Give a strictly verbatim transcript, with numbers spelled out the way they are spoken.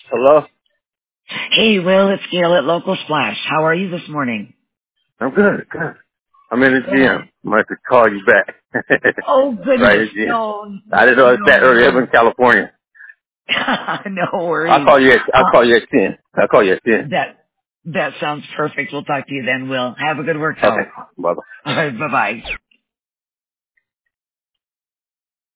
Hello? Hey, Will, it's Gail at Local Splash. How are you this morning? I'm good, good. I'm in the Good. gym. I'm going to call you back. Oh, Right goodness. in the gym. No, I didn't know it's that no early. I'm worries. in California. No I'll worries. call you at, I'll Uh, call you at ten. I'll call you at ten. that, that sounds perfect. We'll talk to you then, Will. Have a good Okay. workout. Bye-bye. All right, bye-bye.